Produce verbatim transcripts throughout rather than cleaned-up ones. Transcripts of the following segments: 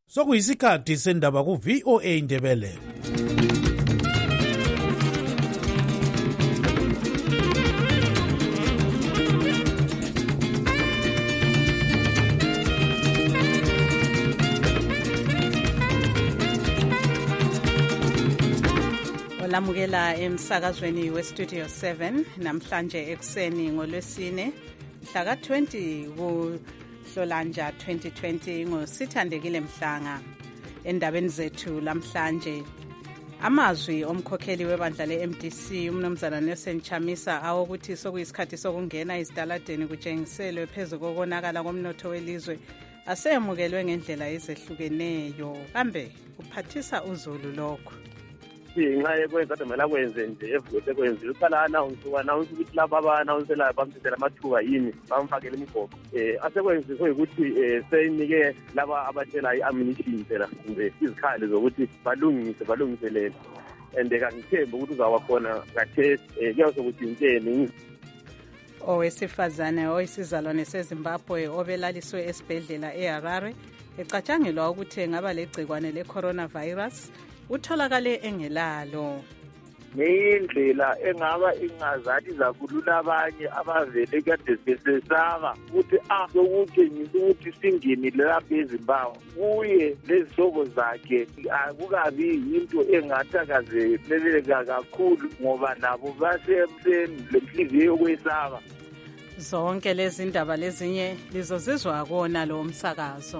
Sokuyisikhathi sendaba ku V O A Indebele. Olamukela emsakazweni we Studio seven namhlanje ekseni ngolwesine mhla ka twenty ku Hlolanja twenty twenty ngosithandekile Mhlanga. Endabeni zethu lamhlanje amazwi omkhokheli webandla le-M D C umnumzana Nelson Chamisa awokuthi sokuyisikhathi sokungena izitaladeni kutshengiselwe phezu kokonakala komnotho welizwe asemukelwe ngendlela ezehlukeneyo kambe kuphathisa uzulu lokho. Nxa yekwenza kumele kwenze nje evuse kwenziwe uqala announce announce ukuthi laba aba-announceela bamthethela amathuba yini bamfakele imigoqo eh asekwenziswe ukuthi seyinike laba abatshela i-ammunition phela kumbe izikhali zokuthi balungise balungiselele and kangithembi ukuthi uzaba khona kathesi kuyasokuthi inteni. Owesifazane oyisizalwane seZimbabwe obelaliswe esibhedlela eHarare ecatshangelwa ukuthi engaba legcikwane le-coronavirus utholakale engelalo. Neyindlela engaba ingazathi zakulula abanye abavele kade besesaba ukuthi ah sokutshengisa ukuthi singenile lapha eZimbabwe kuye lezihlobo zakhe akukabi into engathakazeleleka kakhulu ngoba nabo basemseni lenhliziyo yokwesaba. Zonke lezi ndaba lezinye lizozizwa kona lo msakazo.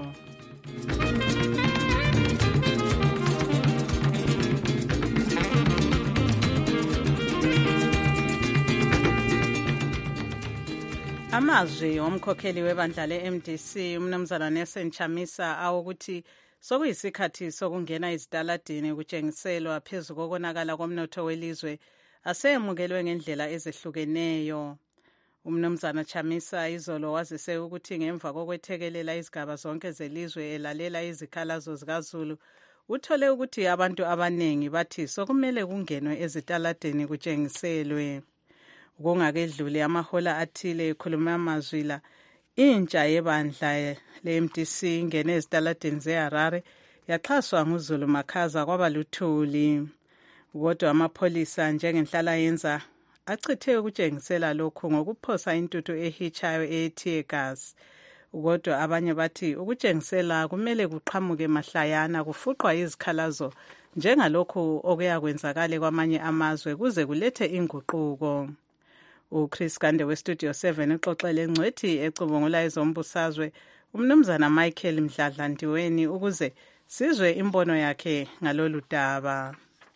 Amazwi omkhokheli webandla le-M D C umnumzana Nelson Chamisa awokuthi sokuyisikhathi sokungena izitaladini kutshengiselwa phezu kokonakala komnotho welizwe asemukelwe ngendlela ezehlukeneyo. Umnumzana Chamisa izolo wazise ukuthi ngemva kokwethekelela izigaba zonke zelizwe elalela izikhalazo zikaZulu uthole ukuthi abantu abanengi bathi sokumele kungenwe ezitaladini kutshengiselwe. Kungakedluli amahola athile ekhuluma amazwi la intsha yebandla le-M D C ingene ezitaladini zeHarare yaxhaswa nguZulu Makhaza kwabaluthuli. Kodwa amapholisa njengenhlala yenza achithe ukutshengisela lokhu ngokuphosa intuthu ehitshayo eyetear gas. Kodwa abanye bathi ukutshengisela kumele kuqhamuke mahlayana kufuqwa izikhalazo njengalokhu okuyakwenzakala kwamanye amazwe kuze kulethe inguquko. uChris Gande weStudio seven uxoxele ngcwethi ecubungula ezombusazwe umnumzana Michael Mdladlandiweni ukuze sizwe imbono yakhe ngalolu daba.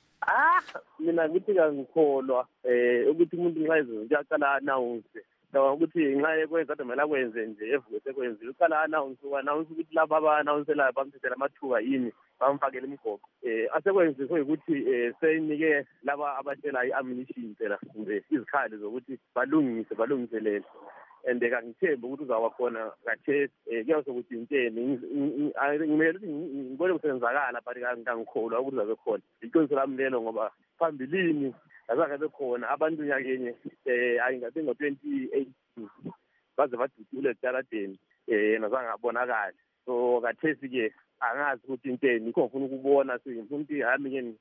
Ah mina ngithi ngikholwa eh ukuthi umuntu nxa ezenza uyaqala announce ngoba ukuthi nxa yekwenza kumele kwenze nje evuse kwenziwe uqala announce announce ukuthi laba aba-announceela bamthethela amathuba yini bamfakele imigoqo eh asekwenziswe ukuthi seyinike laba abatshela i-ammunition phela kumbe izikhali zokuthi balungise balungiselele and kangithembi ukuthi uzaba khona kathesi kuyasokuthi inteni ngimele ukuthi ngibone kusenzakala but kangikholwa ukuthi uzabe khona iqiniso lami lelo ngoba phambilini azange bekhona abantu nyakenye eh ayingabe ngo-twenty eighteen baze badudule ezitaladeni eh nazange abonakala so kathesi-ke angazi ukuthi inteni yikho ngifuna ukubona sengifuna ukuthi hami ke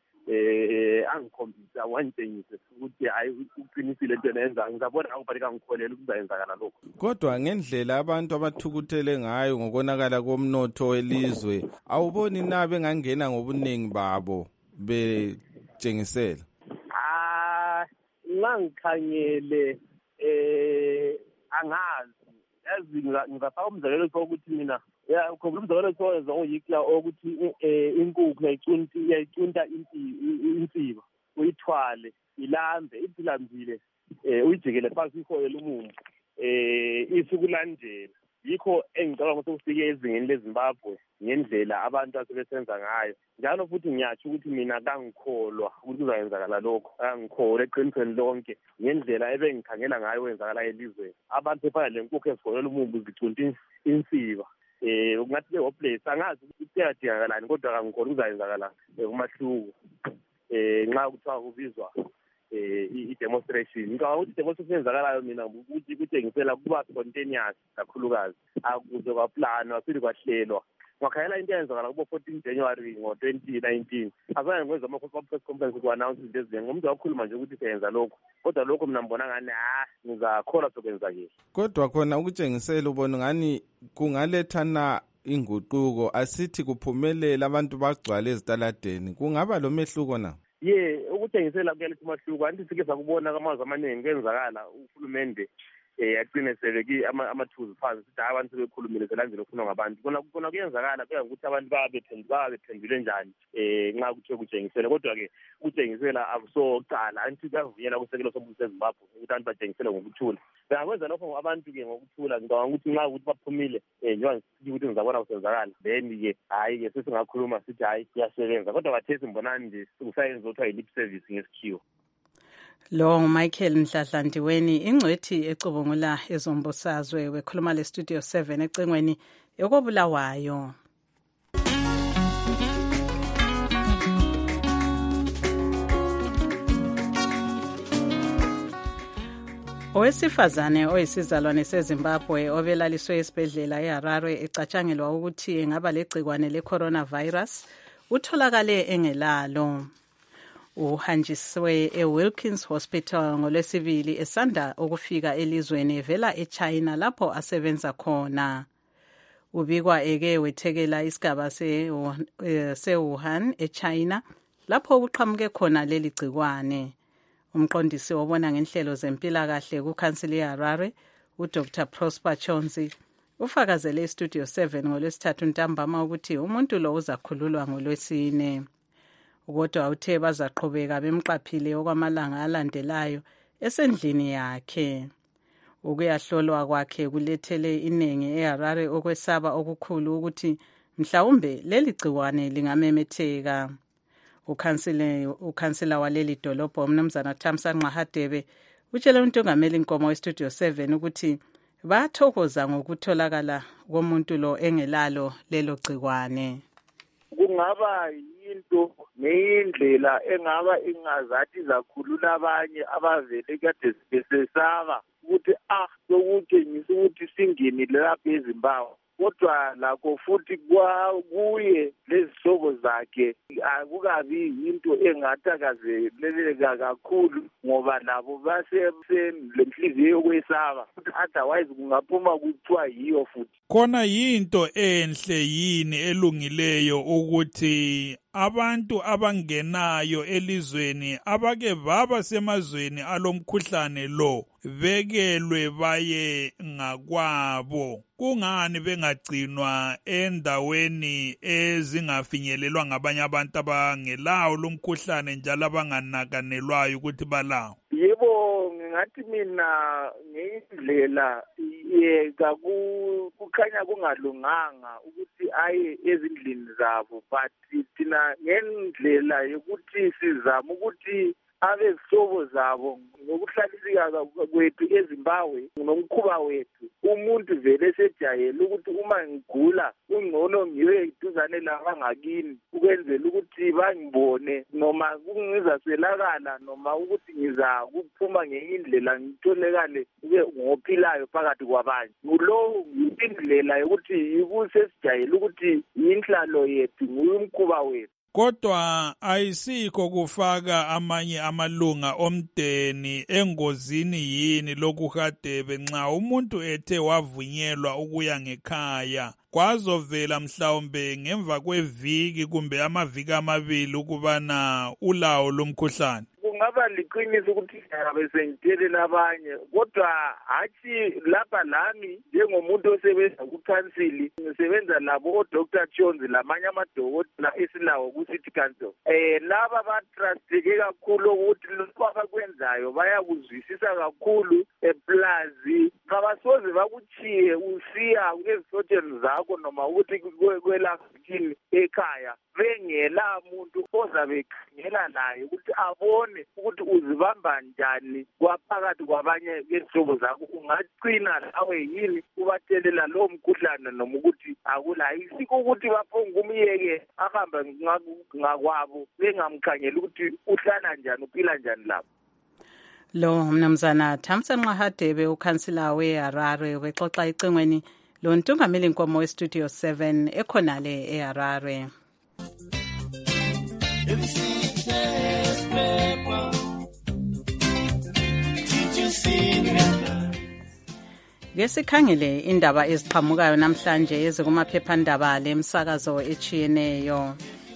eh angikhombisa wangitshengise ukuthi hayi uqinisile into enenza ngizabona ngakubhalika ngikholelwa ukuthi kuzayenzakala lokho. Kodwa ngendlela abantu abathukuthele ngayo ngokonakala komnotho welizwe awuboni na bengangena ngobuningi babo betshengisela? Ah ngikhangele eh angazi yazi ngizafaka umzekelo sokuthi mina ya ukhombula umzekelo sowenza ngoyikla ukuthi inkukhu yayicunta yayicunta insiba uyithwale ilambe ithilambile eh uyijikele phansi ihoyela umumbu eh isukulandela yikho engicabanga ukuthi ufike ezingeni leZimbabwe ngendlela abantu asebesenza ngayo njalo futhi ngiyatsho ukuthi mina kangikholwa ukuthi kuzayenzakala lokho angikholwa eqinisweni lonke ngendlela ebengikhangela ngayo wenzakala elizweni abantu efana lenkukhu ezihoyela umumbu zicunta insiba eh ungathi le-hopeless angazi ukuthi kuyadingakalani kodwa kangikholwa kuzayenzakala umahluko eh nxa kuthiwa kubizwa eh i-demonstration ngicabanga ukuthi i-demonstration yenzakalayo mina ukuthi kutshengisela kuba spontaneous kakhulukazi akuze kwaplanwa futhi kwahlelwa ungakhayela into eyenzakala kubo fourteen January ngo-twenty nineteen azange ngikwenza ama-press conference ku-announce into ezinengi umuntu wakhuluma nje ukuthi siyenza lokhu kodwa lokho mina mbona ngani ha ngizakhola sokwenzakile kodwa khona ukutshengisela ubona ngani kungalethana inguquko asithi kuphumelela abantu bagcwale ezitaladeni kungaba lo mehluko na ye ukutshengisela kuyaletha umahluko anti sike sakubona kamazwe amaningi kwenzakala uhulumende eh agcine sebeki amathuzi phansi sithi abantu bekhulumile selandlela okufunwa ngabantu kona kona kuyenzakala kuya ukuthi abantu babephendula bephendule njani eh nxa kuthiwe kutshengisela kodwa ke kutshengisela akusoqala anti kuyavunyela kusekelo sombuso eZimbabwe ukuthi abantu batshengisele ngokuthula bengakwenza lokho abantu ke ngokuthula ngicabanga ukuthi nxa ukuthi baphumile eh njengoba sithi ukuthi ngizabona kusenzakala then ke hayi ke sesingakhuluma sithi hayi kuyasebenza kodwa bathesi mbonani nje kusayenza ukuthi ayi lip service ngesikhiwo Lo Michael Mhladlandiweni ingcwethi ecubungula ezombusazwe wekhuluma le Studio seven ecengweni ekobulawayo. Owesifazane oyisizalwane seZimbabwe obelaliswe esibhedlela eHarare ecatshangelwa ukuthi engaba legcikwane le-coronavirus utholakale engelalo. Uhanjiswe eWilkins Hospital ngolwesibili esanda ukufika elizweni evela eChina lapho asebenza khona. Ubikwa eke wethekela isigaba se-Wuhan eChina lapho kuqhamuke khona leli gcikwane. Umqondisi obona ngenhlelo zempilakahle kuKhansili yeHarare uDr Prosper Chonzi ufakazele eStudio seven ngolwesithathu ntambama ukuthi umuntu lo uzakhululwa ngolwesine. Kodwa uthe bazaqhubeka bemqaphile okwamalanga alandelayo esendlini yakhe. Ukuyahlolwa kwakhe kulethele inengi eHarare okwesaba okukhulu ukuthi mhlawumbe leli gciwane lingamemetheka. Ukhansile ukhansila waleli dolobho umnumzana Thamsanqa Hadebe utshele uNtungameli Nkomo weStudio seven ukuthi bathokoza ngokutholakala komuntu lo engelalo lelo gciwane. Kungaba into neyindlela engaba ingazathi zakhulula abanye abavele kade besesaba ukuthi ah sokutshengisa ukuthi singenile lapha eZimbabwe kodwa lakho futhi kuye lezihlobo zakhe akukabi into engathakazeleleka kakhulu ngoba labo baselenhliziyo yokwesaba otherwise kungaphuma kuthiwa yiyo futhi khona yinto enhle yini elungileyo ukuthi abantu abangenayo elizweni abake baba semazweni alomkhuhlane lo bekelwe baye ngakwabo kungani bengagcinwa endaweni ezingafinyelelwa ngabanye abantu abangelawo lomkhuhlane njalo abanganakanelwayo ukuthi balawo yebo ngathi mina ngendlela yeka kukhanya kungalunganga ukuthi aye ezindlini zabo but thina ngendlela yokuthi sizama ukuthi abezihlobo zabo ngokuhlaliseka kwethu eZimbabwe nomkhuba wethu umuntu vele sejayele ukuthi uma ngigula ungcono ngiwe iduzane labangakini ukwenzela ukuthi bangibone noma kungizaselakala noma ukuthi ngiza kuphuma ngenye indlela ngitholekale ngophilayo phakathi kwabanye lo indlela yokuthi ikusesijayele ukuthi inhlalo yethu ngumkhuba wethu kodwa ayisikho kufaka amanye amalunga omdeni engozini yini lokuhadebe nxa umuntu ethe wavunyelwa ukuya ngekhaya kwazovela mhlawumbe ngemva kweviki kumbe amaviki amabili ukubana ulawo lomkhuhlane kungaba liqiniso ukuthi ngabe sengitshelela abanye kodwa hathi lapha lami njengomuntu osebenza kukhansili ngisebenza labo oDr Chonzi lamanye amadokotela esilawo ku-City Council eh laba batrusteke kakhulu ukuthi lokho abakwenzayo bayakuzwisisa kakhulu eplazi abasoze bakuchiye usiya ezisotsheni zakho noma ukuthi kwelafini ekhaya bengela muntu ozabe ekhangela naye ukuthi abone ukuthi uzibamba njani kwaphakathi kwabanye bezihlobo zakho ungaqina lawe yini ubathelela lo mkhuhlane noma ukuthi akula isikho ukuthi baphonga umyeke ahamba ngakwabo bengamkhangela ukuthi uhlala njani uphila njani lapho Lo mnumzana Thamsanqa Hadebe ukhansila weHarare wexoxa icengweni lo ntungameli nkomo westudio seven ekhonale eHarare. Ngesikhangele indaba eziqhamukayo namhlanje ezikumaphephandaba lemsakazo echiyeneyo.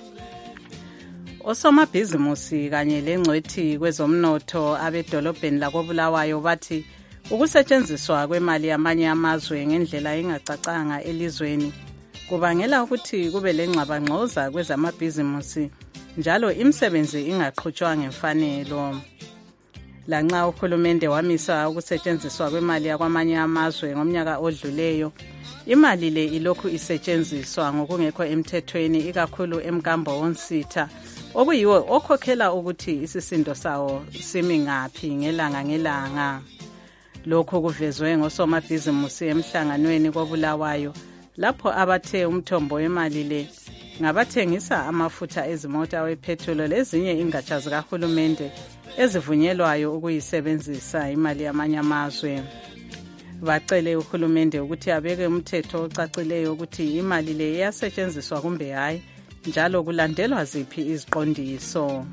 Osomabhizimusi kanye lengcwethi kwezomnotho abedolobheni lakoBulawayo bathi ukusetshenziswa kwemali yamanye amazwe ngendlela engacacanga elizweni kubangela ukuthi kube lengxabangxoza kwezamabhizimusi njalo imisebenzi ingaqhutshwa ngemfanelo. Lanxa uhulumende wamisa ukusetshenziswa kwemali yakwamanye amazwe ngomnyaka odluleyo, imali le ilokhu isetshenziswa ngokungekho emthethweni ikakhulu emkambo wonsitha okuyiwo okhokhela ukuthi isisindo sawo simi ngaphi ngelanga ngelanga. Lokho kuvezwe ngosomabhizimusi emhlanganweni koBulawayo lapho abathe umthombo wemali le ngabathengisa amafutha ezimota wepetrol lezinye ingatsha zikahulumende ezivunyelwayo ukuyisebenzisa imali yamanye amazwe. Bacele uhulumende ukuthi abeke umthetho ocacileyo ukuthi imali le iyasetshenziswa kumbe hayi njalo kulandelwa ziphi iziqondiso.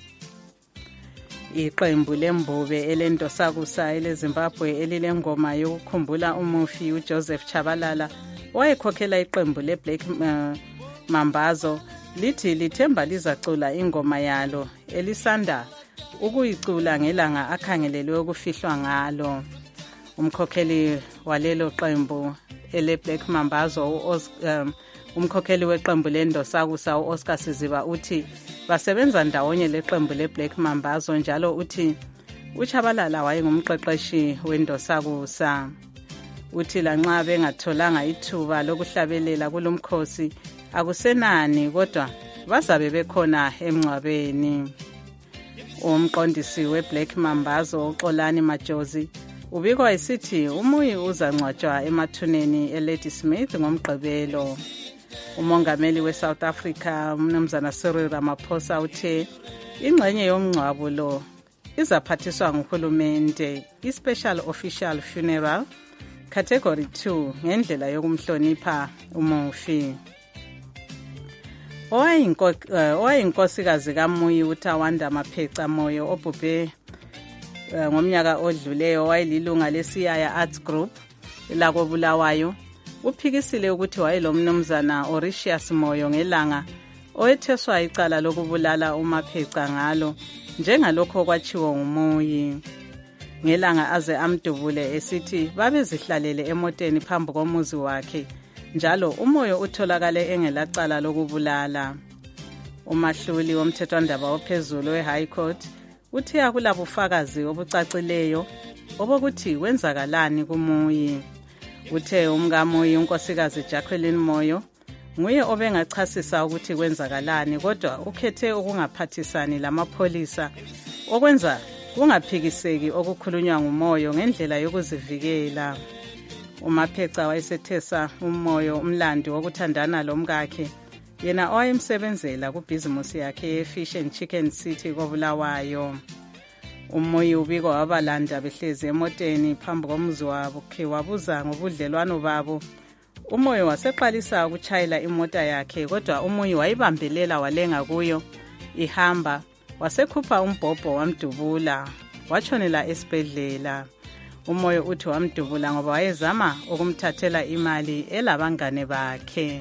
Iqembu lembube elendosakusa eleZimbabwe elilengoma yokukhumbula umufi uJoseph Chabalala wayekhokhela iqembu leBlack uh, Mambazo lithi lithemba lizacula ingoma yalo elisanda ukuyicula ngelanga akhangelelwe ukufihlwa ngalo. Umkhokheli walelo qembu eleBlack Mambazo um, umkhokheli weqembu lendosakusa uOscar Siziba uthi basebenza ndawonye leqembu leBlack Mambazo njalo uthi uChabalala wayengumqeqeshi wendosakusa. Uthi lanxa bengatholanga ithuba lokuhlabelela kulomkhosi akusenani kodwa bazabe bekhona emngcwabeni. Umqondisi weBlack Mambazo uXolani Majozi ubikwa isithi umuyi uzangcwatshwa emathuneni eLady Smith ngomgqibelo. Umongameli weSouth Africa umnumzana Cyril Ramaphosa uthe ingxenye yomngcwabo lo izaphathiswa nguhulumende iSpecial Official Funeral Category two ngendlela yokumhlonipha umufi. Owayinkosikazi kaMuyi uTawanda Mapheca Moyo obhubhe ngomnyaka odluleyo wayelilunga leSiyaya Arts Group lakoBulawayo uphikisile ukuthi wayelomnumzana Oricius Moyo ngelanga owetheswa icala lokubulala uMapheca ngalo njengalokho kwachiwo nguMuyi. Ngelanga aze amdubule esithi babezihlalele emoteni phambi komuzi wakhe njalo uMoyo utholakale engelacala lokubulala. Umahluli womthethwandaba ophezulu weHigh Court uthe akulabufakazi obucacileyo obokuthi kwenzakalani kuMuyi. Uthe umkaMuyi unkosikazi Jacqueline Moyo nguye obengachasisa ukuthi kwenzakalani kodwa ukhethe ukungaphathisani lamapholisa okwenza kungaphikiseki okukhulunywa nguMoyo ngendlela yokuzivikela. uMapheca wayesethesa uMoyo umlandi wokuthandana lomkakhe yena owayemsebenzela kubhizimusi yakhe ye-Fish and Chicken City koBulawayo. uMoyo ubikwa wabalanda behlezi emoteni phambi komuzi wabo khe wabuza ngobudlelwano babo. uMoyo waseqalisa ukutshayela imota yakhe kodwa uMoyo wayibambelela walenga kuyo ihamba wasekhupha umbhobho wamdubula watshonela esibhedlela. uMoyo uthi wamdubula ngoba wayezama ukumthathela imali elabangane bakhe.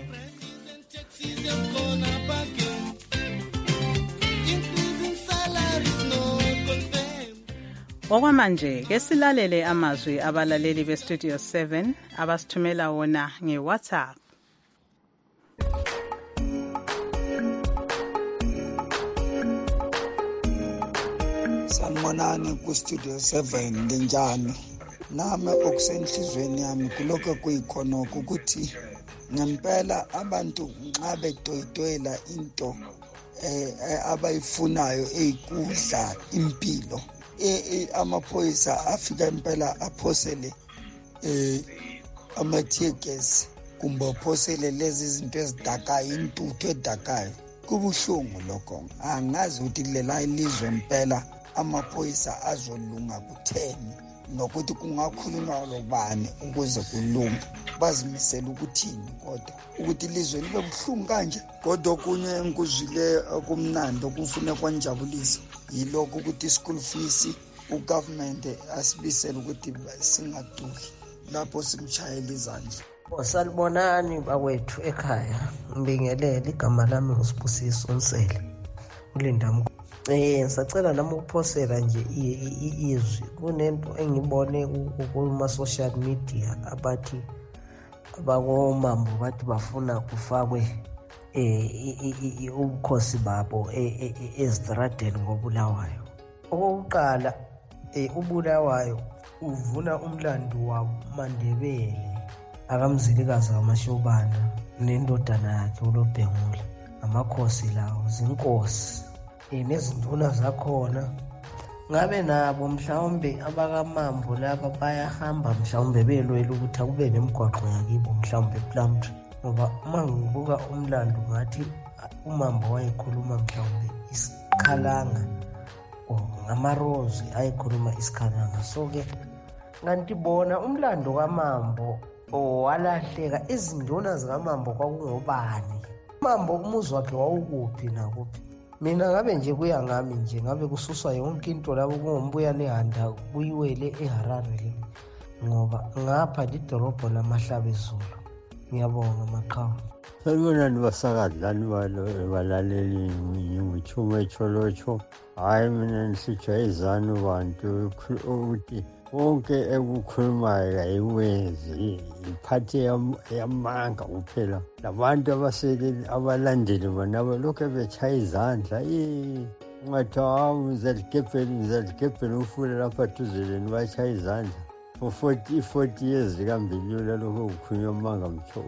Okwamanje ke silalele amazwi abalaleli beStudio seven abasithumela wona ngeWhatsApp. Sanibonani kuStudio seven nginjani? Nami okusenhlizweni yami kuloko kuyikhonoko ukuthi ngempela abantu nxa betoyitoyela into eh abayifunayo eyikudla impilo eh amaphoyisa afika impela aphosele eh amathekesi kumbe aphosele lezi zinto ezidakayo intuthu edakayo kubuhlungu lokho. Angazi ukuthi lela ilizwe impela amaphoyisa azolunga kutheni nokuthi kungakhulunywa lobani ukuze kulunge, bazimisela ukuthini kodwa ukuthi ilizwe libe buhlungu kanje. Kodwa okunye engikuzwile kumnandi okufune kwanjabulisa yilokho ukuthi school fees ugovernment asibisele ukuthi singaduli lapho simshayela izandla. Salibonani bakwethu ekhaya, ngibingelela igama lami nguSibusiso Nsele uLinda Mkhulu. Eh ngisacela nami ukuphosela nje izwi kunento engibone kuma social media abathi abakomambo bathi bafuna kufakwe eh ubukhosi babo ezitradeni ngobulawayo. Okokuqala eh ubulawayo uvuna umlando waMandebele akamzilikazi kaMashobana nendodana yakhe uLobhengula. Amakhosi lawo zinkosi nezinduna zakhona. Ngabe nabo mhlawumbe abakamambo laba bayahamba mhlawumbe belwela ukuthi akube nemigwaqo yakibo mhlawumbe ePlumtree, ngoba uma ngibuka umlando ngathi umambo wayekhuluma mhlawumbe isikhalanga o ngamarozi ayekhuluma isikhalanga. So ke nganti bona umlando kaMambo owalahleka, izinduna zikaMambo kwakungobani, uMambo umuzi wakhe wawukuphi nakuphi. Mina ngabe nje kuya ngami nje ngabe kususwa yonke into labo kungombuyane ehanda kuyiwele eHarare, ngoba ngapha lidolobho lamahlabezulu. Ngiyabonga maqhawe. Salibonani basakadlani balaleli ngikuthuma echolocho. Hayi mina nisijayezana abantu ukuthi wonke ekukhulumayo ayiwenzi, iphathi yamanga kuphela. Labantu abasele abalandeli bona balokhu bechaya izandla. Ungathi hawu ngizaligebhela ngizaligebhela ufule lapha duzeleni bachaya izandla. For forty forty years likambilula lokho kukhulunywa amanga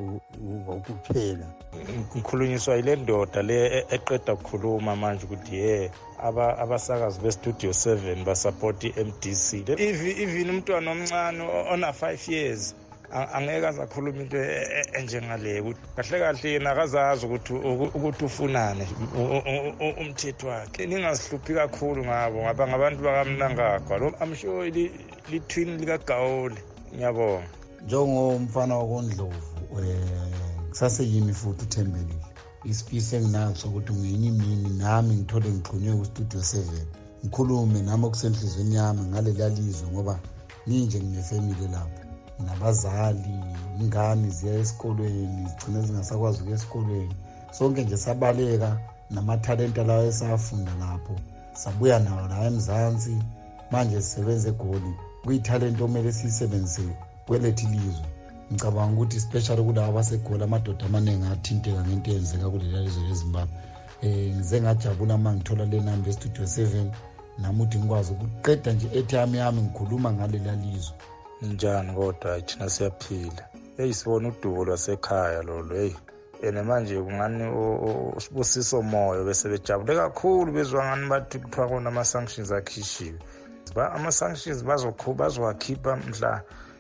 kuphela. Ngikhulunyiswa ile ndoda le eqeda ukukhuluma manje ukuthi ye aba abasakazi bestudio seven basupport iM D C. Even umntwana omncane ona five years angeke azakhuluma into enjengale ukuthi kahle kahle yena akazazi ukuthi ukuthi ufunane umthetho wakhe. Ningazihluphi kakhulu ngabo ngaba ngabantu bakamnangagwa lo I'm sure li twin lika Gaole. Ngiyabonga. Njengomfana wakoNdlovu eh kusase yimi futhi uThembelile. Isiphiso enginaso ukuthi ngenye imini nami ngithole ngixhunywe kustudio seven ngikhulume nami okusenhlizweni yami ngale lalizwe, ngoba ninje ngine-family lapho, nabazali, ingane ziya esikolweni zigcina zingasakwazi ukuya esikolweni. Sonke nje sabaleka namathalenta lawo esafunda lapho, sabuya nawo la eMzansi, manje sisebenza eGoli. Kuyithalenta omele siyisebenzise kwelethu ilizwe. Ngicabanga ukuthi especially kulabo abaseGoli amadoda amaningi athinteka ngento eyenzeka kuleli lizwe leZimbabwe. Eh ngize ngajabula uma ngithola le number estudio seven namuthi ngikwazi ukuqeda nje airtime yami ngikhuluma ngaleli lizwe. Njani kodwa thina siyaphila. Hey sibona udubo lwasekhaya lolo. Hey ene manje kungani usibusiso moyo bese bejabule kakhulu bezwa ngani bathi kuthiwa kona ama sanctions akhishiwe. Ba ama sanctions bazokhuba bazowakhipha mhla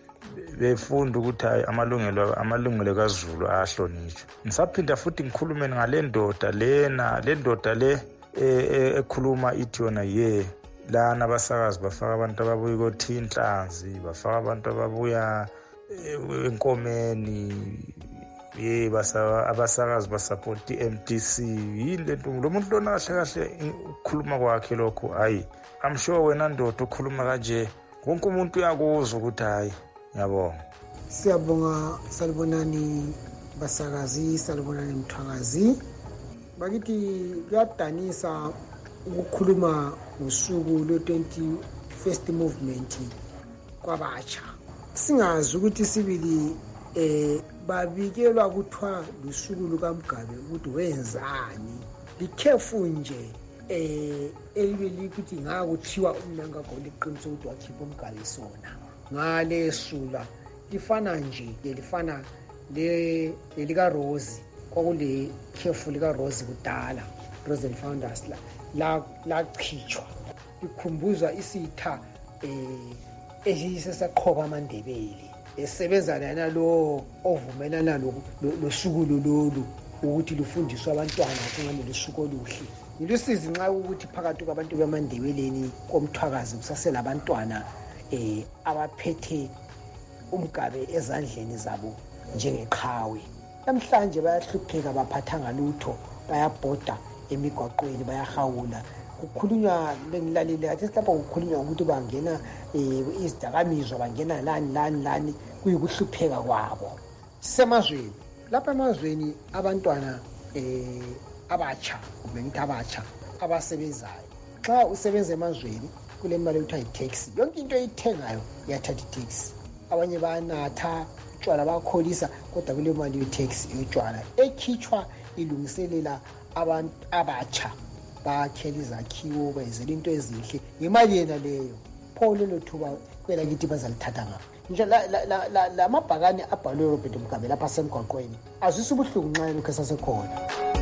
befunda ukuthi hayi amalungelo amalungelo kaZulu ahlonishwe. Ngisaphinda futhi ngikhulume ngale ndoda lena le ndoda le ekhuluma ithi yona ye lana abasakazi bafaka abantu ababuya koThinhlanzi, bafaka abantu ababuya enkomeni, ye basa abasakazi basupport iM D C. Yini lento lo muntu lona kahle kahle ukukhuluma kwakhe lokho hayi I'm sure wena ndoda ukhuluma kanje wonke umuntu uyakuzwa ukuthi hayi. Ngiyabonga. Siyabonga salibonani basakazi, salibonani mthwakazi. Bakithi kuyadanisa ukukhuluma ngosuku lo twenty-first movement kwabatsha. Singazi ukuthi sibili eh babikelwa kuthiwa lusuku lukaMgabe ukuthi wenzani. Likhefu nje eh elibeli ukuthi ngakuthiwa umnangagwa liqiniso ukuthi wakhipha uMgabe sona. Ngale sula lifana nje lifana le lika Rose kwakule khefu lika Rose kudala Rose Founders la la lachithwa ikhumbuzwa isitha eh esisesaqhoba aMandebele esebenza lana lo ovumelana losuku lolu ukuthi lufundiswe abantwana kungani lusuku oluhle. Nilusizi nxa ukuthi phakathi kwabantu bamaNdebeleni komthwakazi kusasela abantwana eh abaphethe umgabe ezandleni zabo njengeqhawe. Namhlanje bayahlupheka, baphathanga lutho, bayabhoda emigwaqweni, bayahawula. Kukhulunywa bengilalile athi lapha kukhulunywa ukuthi bangena eh izidakamizwa, bangena lani lani lani, kuyikuhlupheka kwabo. Semazweni lapha emazweni abantwana eh abatsha, bengithi abatsha abasebenzayo, xa usebenza emazweni kule mali ekuthiwa yi-tax, yonke into oyithengayo iyathatha i-tax. Abanye bayanatha utshwala, bakholisa, kodwa kule mali ye-tax yotshwala ekhitshwa ilungiselela abantu abatsha, bakhela izakhiwo, bayenzela into ezinhle ngemali yena leyo. Pho lelo thuba kwela kithi bazalithatha ngapha. Nje la mabhakane abhalwe Robert Mugabe lapha semgwaqweni azwisa ubuhlungu nxa lokho sasekhona.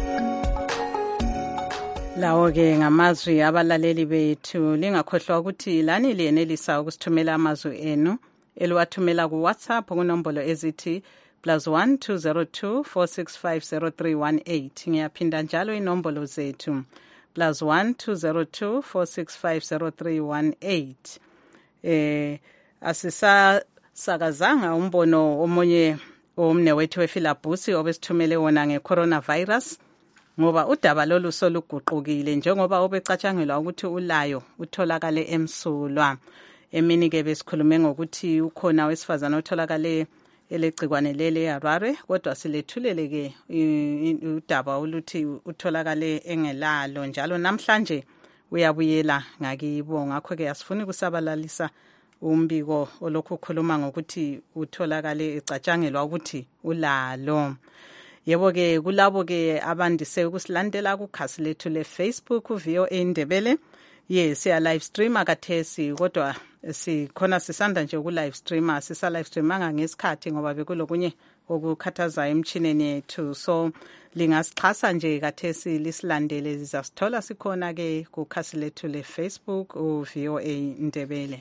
Lawo-ke ngamazwi abalaleli bethu. Lingakhohlwa ukuthi lani liyenelisa ukusithumela amazwi enu eliwathumela ku-WhatsApp kunombolo ezithi plus one two zero two four six five zero three one eight. Ngiyaphinda njalo inombolo zethu plus one two zero two four six five zero three one eight. Eh asisasakazanga umbono omunye omnewethu weFilabusi obesithumele wona nge-coronavirus, ngoba udaba lolu soluguqukile njengoba obecatshangelwa ukuthi ulayo utholakale emsulwa. Emini ke besikhulume ngokuthi ukhona wesifazana otholakale elegcikwane lele Harare, kodwa silethulele ke udaba oluthi utholakale engelalo, njalo namhlanje uyabuyela ngakibo. Ngakho ke asifuni kusabalalisa umbiko olokhu khuluma ngokuthi utholakale ecatshangelwa ukuthi ulalo. Yebo ke kulabo ke abandise ukusilandela kukhasi lethu le Facebook V O A Ndebele. Yes, siya live stream akathesi, kodwa sikhona sisanda nje ku live streamer, sisa live streamanga ngesikhathi ngoba bekulokunye okukhathaza emchineni yethu. So lingasichasa nje kathesi lisilandele, sizasithola sikhona ke kukhasi lethu le Facebook u V O A Ndebele.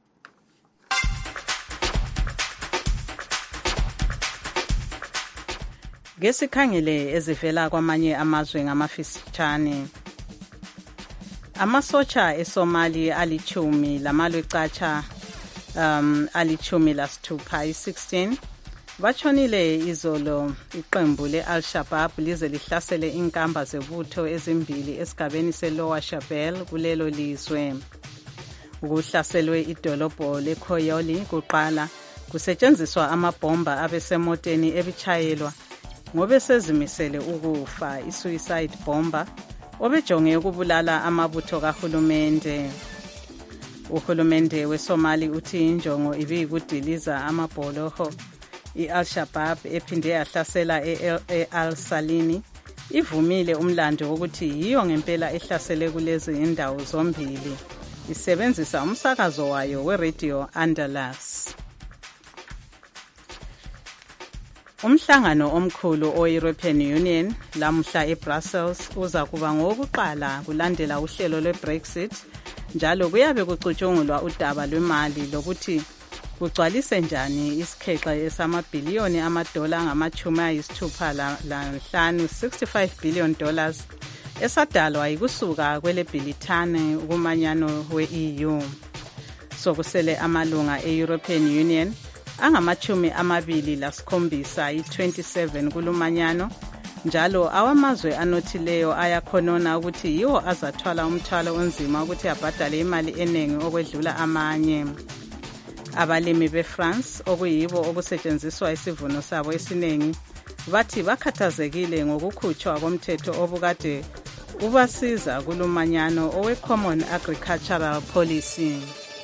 Ngesikhangele ezivela kwamanye amazwe ngamafisitshane. Amasotsha eSomali alichumi lamalwecatsha um alichumi lasithupha i-sixteen bachonile izolo iqembu le-Al-Shabaab lize lihlasele inkamba zebutho ezimbili esigabeni se-Lower Shabelle kulelo lizwe. Ukuhlaselwe idolobho leKhoyoli kuqala kusetshenziswa amabhomba abesemoteni ebichayelwa ngobe sezimisele ukufa, i-suicide bomber obejonge ukubulala amabutho kahulumende. Uhulumende weSomali uthi injongo ibiyikudiliza amabholoho. I-Al-Shabaab ephinde yahlasela e-Al-Salini ivumile umlando wokuthi yiyo ngempela ehlasele kulezi indawo zombili, isebenzisa umsakazo wayo we-Radio Andalus. Umhlangano omkhulu o-European Union lamhla eBrussels uza kuba ngowokuqala kulandela uhlelo lwe-Brexit, njalo kuyabe kucutshungulwa udaba lwemali lokuthi kugcwalise njani isikhexa esamabhiliyoni amadola ngamachumi ayisithupha lanhlanu, sixty-five billion dollars, esadalwa ikusuka kwele Bhilithane kumanyano we-E U. Sokusele amalunga e-European Union angamachumi amabili lasikhombisa i-twenty-seven kulumanyano, njalo awamazwe anothileyo ayakhonona ukuthi yiwo azathwala umthwalo onzima ukuthi abhadale imali eningi okwedlula amanye. Abalimi beFrance okuyibo okusetshenziswa isivuno sabo esiningi bathi bakhathazekile ngokukhutshwa komthetho obukade ubasiza kulumanyano owe-Common Agricultural Policy.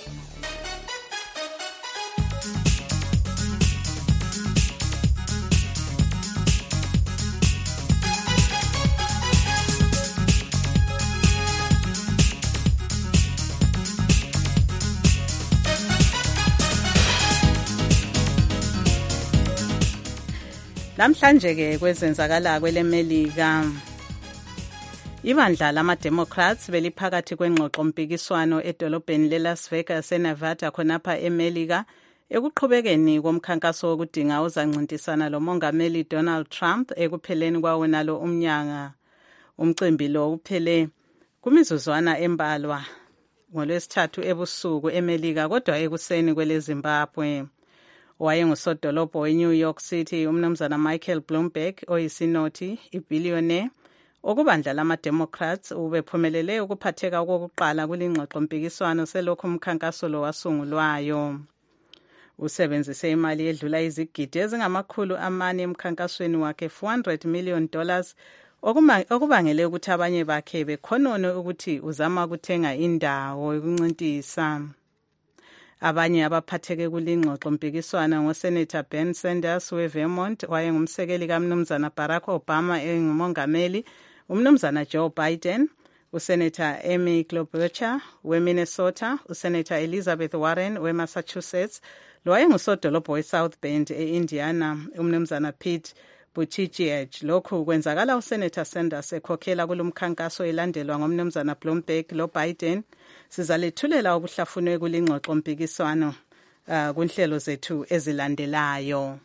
Namhlanje ke kwezenzakala kwelemelika, ibandla lama-Democrats beliphakathi kwengxoxo mpikiswano edolobheni leLas Vegas eNevada khonapha eMelika ekuqhubekeni komkhankaso wokudinga uzancintisana lomongameli Donald Trump ekupheleni kwawo nalo umnyaka. Umcimbi lo uphele kumizuzwana embalwa ngolwesithathu ebusuku eMelika kodwa ekuseni kwele Zimbabwe. Wayengusodolobho weNew York City umnumzana Michael Bloomberg oyisinothi ibillionaire okubandla lama-Democrats ubephumelele ukuphatheka okokuqala kulingxoxo mpikiswano selokhu umkhankaso lo wasungulwayo. Usebenzise imali edlula izigidi ezingamakhulu amane emkhankasweni wakhe four hundred million dollars okubangele ukuthi abanye bakhe bekhonone ukuthi uzama ukuthenga indawo yokuncintisa. Abanye abaphatheke kulingxoxo mpikiswana ngoSenator Ben Sanders weVermont wayengumsekeli kaMnumzana Barack Obama engumongameli, uMnumzana Joe Biden, uSenator Amy Klobuchar weMinnesota, uSenator Elizabeth Warren weMassachusetts, lo wayengusodolobho weSouth Bend eIndiana, uMnumzana Pete Buttigieg. Lokhu kwenzakala uSenator Sanders ekhokhela kulomkhankaso elandelwa ngomnumzana Bloomberg lo Biden. Sizalethulela okuhlafunwe kulingxoxo mpikiswano uh, kunhlelo zethu ezilandelayo.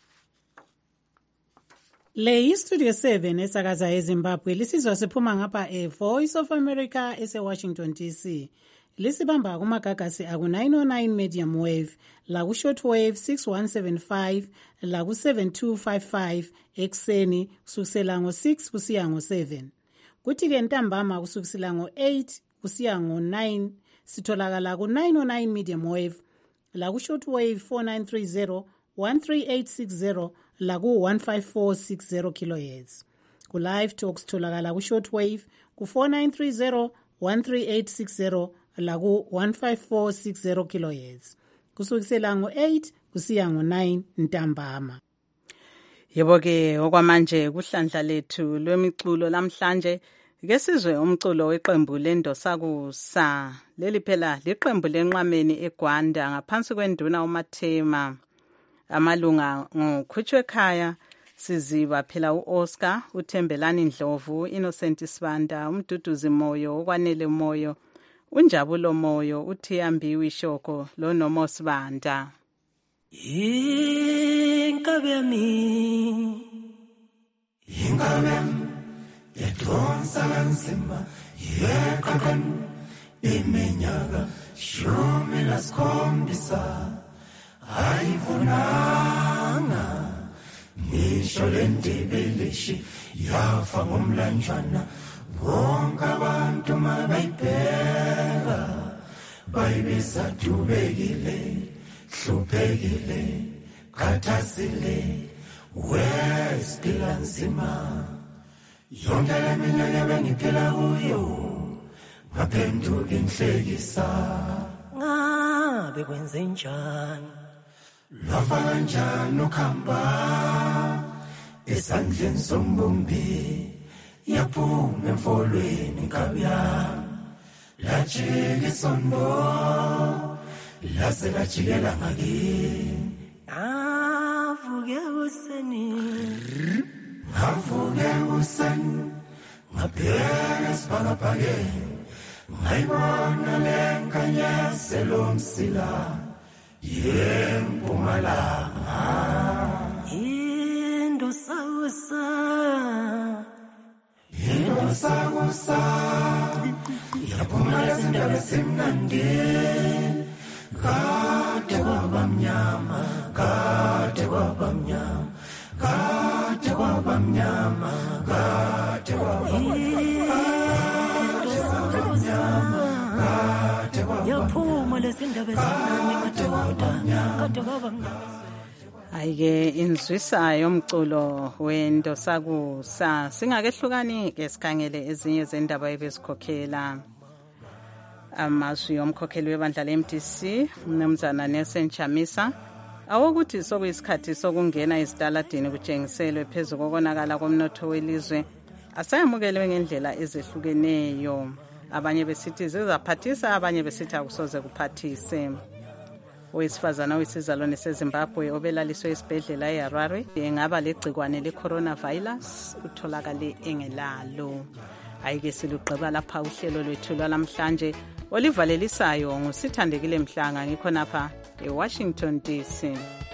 Le iStudio seven esakaza eZimbabwe lisizwa siphuma ngapha eVoice of America eseWashington D C. Lisibamba kumagagasi aku nine oh nine medium wave, laku short wave six one seven five, laku seven two five five ekseni kusukisela ngo six kusiya ngo seven. Kuthi ke ntambama kusukisela ngo eight kusiya ngo nine sitholakala ku nine oh nine medium wave, laku short wave four nine three zero, one three eight six zero, laku one five four six zero kilohertz. Ku live talks tholakala ku short wave ku four nine three zero, one three eight six zero, laku one five four six zero kilohertz. Kusukisela ngo eight kusiya ngo nine ntambama. Yebo ke okwamanje kuhlandla lethu lwemiculo lamhlanje ke sizwe umculo weqembu leNdosakusa. Leli phela liqembu lenqameni eGwanda ngaphansi kwenduna uMathema. Amalunga ngokhutshwe ekhaya siziba phela uOscar, uThembelani Ndlovu, Innocent Sibanda, uMduduzi Moyo, okwanele Moyo, uNjabulo Moyo, uThiyambiwe Shoko lo Nomo Sibanda. Inkabe yami inkabe yami yadonsa kanzima yeqaqan iminyaka shumi lasikhombisa ayivunanga ngisho lendibelishi yafa ngomlanjana bonke abantu mabayibheka bayibiza dubekile hluphekile khathazile wesiphila nzima yonke le minyaka bengiphila kuyo ngaphenduka inhlekisa ngabe kwenze njani lava kanjani ukhamba esandleni sombumbi yaphuma emfolweni inkabi yami lajika isondo lase lajikela ngakini avuke useni avuke useni ngabheka esibhakabhakeni ngayibona lenkanyase lomsila yempumalanga Indosakusa Indosakusa yaphuma izindaba esimnandi kade kwaba mnyama kade kwaba mnyama kade kwaba mnyama kade kwaba yaphuma lezindaba esimnandi kade kwaba mnyama. Ayike inzwisayo umculo weNdosakusa. Singakehlukani ke sikhangele ezinye zendaba ebesikhokhela. Amazwi omkhokheli webandla le-M D C umnumzana Nelson Chamisa awokuthi sokuyisikhathi sokungena ezitaladini kutshengiselwe phezulu kokonakala komnotho welizwe asayamukelwe ngendlela ezehlukeneyo. Abanye besithi zizaphathisa, abanye besithi akusoze kuphathise. Owesifazana oyisizalwane seZimbabwe obelaliswe esibhedlela eHarare engaba legcikwane le-coronavirus utholakale engelalo. Ayike silugqiba lapha uhlelo lwethu lwalamhlanje olivalelisayo ngusithandekile Mhlanga ngikhonapha eWashington D C.